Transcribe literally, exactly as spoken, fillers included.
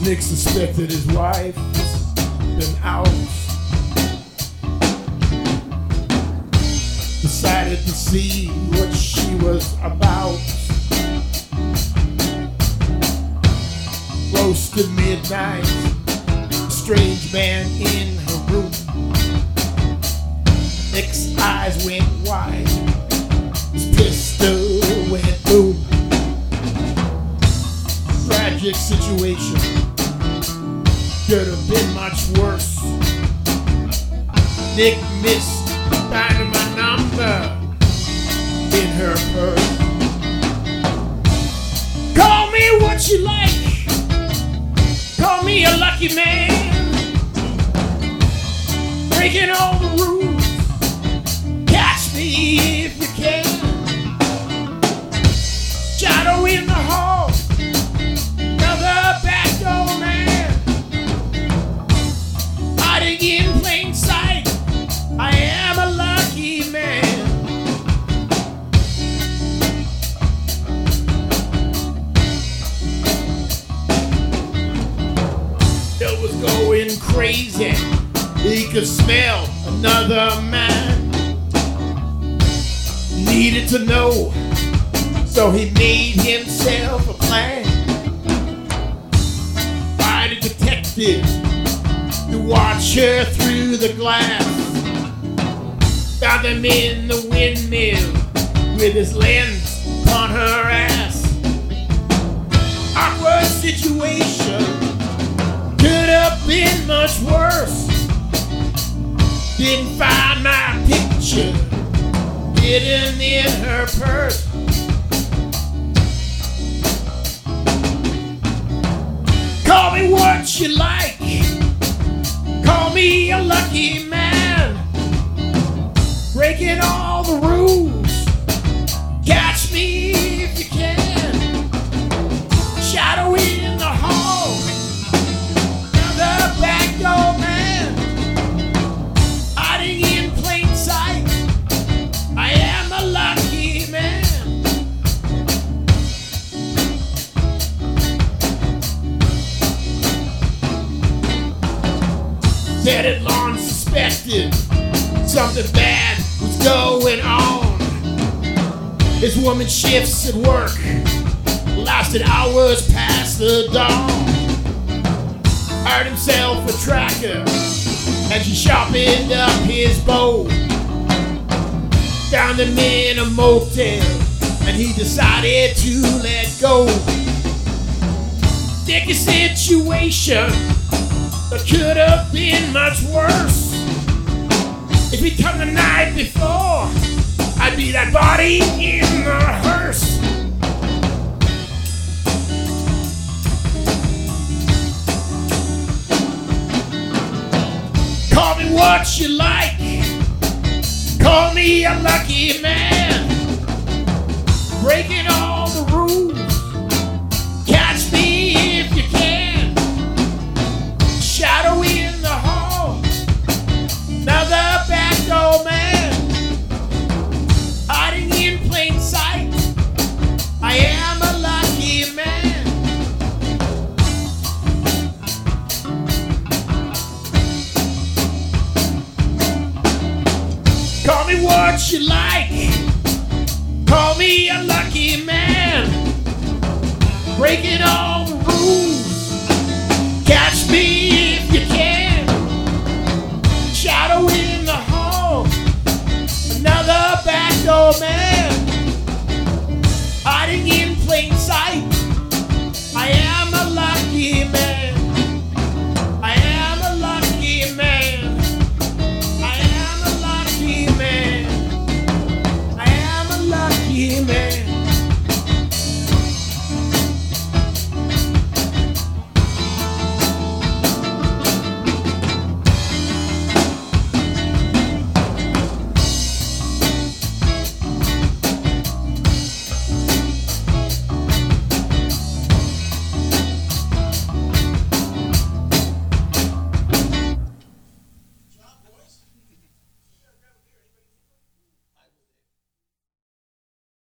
Nick suspected his wife was been out. Decided to see what she was about. Close to midnight, a strange man in her room. Nick's eyes went wide, his pistol went boom. Tragic situation, could have been much worse. Nick missed finding my number in her purse. Call me what you like, call me a lucky man, breaking all the rules, catch me if you can. Shadow in the hall, another backdoor man, hiding in plain sight, I am a lucky man. Bill was going crazy, he could smell another man. Needed to know, so he made himself a plan. Fired a detective to watch her through the glass. Found him in the windmill with his lens on her ass. Awkward situation, could have been much worse. Didn't find my picture hidden in her purse. Call me what you like, call me a lucky man, breaking all the rules, catch me if you can. Shadow in the hall, another backdoor man, hiding in plain sight, I am a lucky man. Dead Lawn suspected something bad was going on. His woman shifts at work lasted hours past the dawn. Hired himself a tracker and she sharpened up his bow. Found him in a motel and he decided to let go. Sticky situation, but could have been much worse. If he'd come the night before, I'd be that body in the hearse. Call me what you like, call me a lucky man, breaking all the rules, catch me if you can. Shadow in the hall, another backdoor man, hiding in plain sight, I am a lucky man. Call me what you like, call me a lucky man, breaking all the rules,